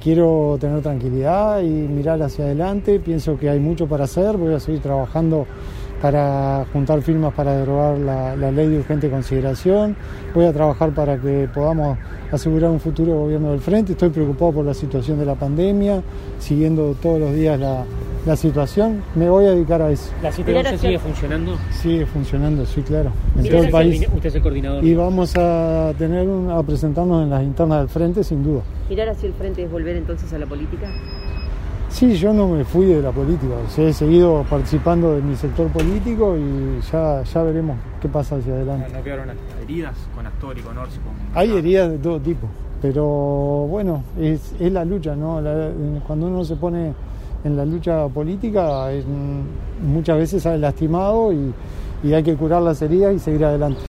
quiero tener tranquilidad y mirar hacia adelante. Pienso que hay mucho para hacer. Voy a seguir trabajando para juntar firmas para derogar la ley de urgente consideración. Voy a trabajar para que podamos asegurar un futuro gobierno del Frente. Estoy preocupado por la situación de la pandemia, siguiendo todos los días la situación. Me voy a dedicar a eso. ¿La 711 sigue funcionando? Sigue funcionando, sí, claro. En todo el país. Usted es el coordinador. Y vamos a presentarnos en las internas del Frente, sin duda. ¿Mirar hacia el Frente es volver entonces a la política? Sí, yo no me fui de la política, he seguido participando de mi sector político y ya veremos qué pasa hacia adelante. ¿No quedaron heridas con Astor y con Orsi? Hay heridas de todo tipo, pero bueno, es la lucha, ¿no? Cuando uno se pone en la lucha política, muchas veces sale lastimado y hay que curar las heridas y seguir adelante.